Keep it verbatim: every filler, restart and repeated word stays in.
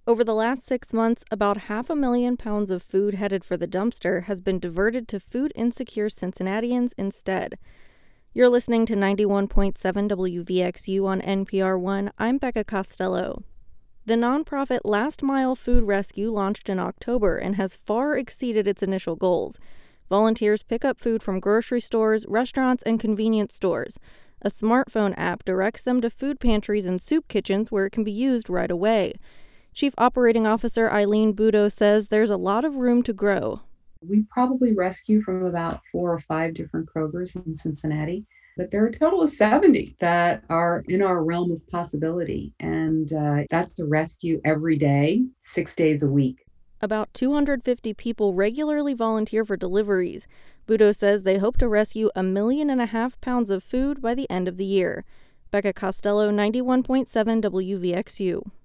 Over the last six months, about half a million pounds of food headed for the dumpster has been diverted to food-insecure Cincinnatians instead. You're listening to ninety-one point seven W V X U on N P R one. I'm Becca Costello. The nonprofit Last Mile Food Rescue launched in October and has far exceeded its initial goals. Volunteers pick up food from grocery stores, restaurants, and convenience stores. A smartphone app directs them to food pantries and soup kitchens where it can be used right away. Chief Operating Officer Eileen Budo says there's a lot of room to grow. We probably rescue from about four or five different Krogers in Cincinnati, but there are a total of seventy that are in our realm of possibility, and uh, that's a rescue every day, six days a week. About two hundred fifty people regularly volunteer for deliveries. Budo says they hope to rescue a million and a half pounds of food by the end of the year. Becca Costello, ninety-one point seven W V X U.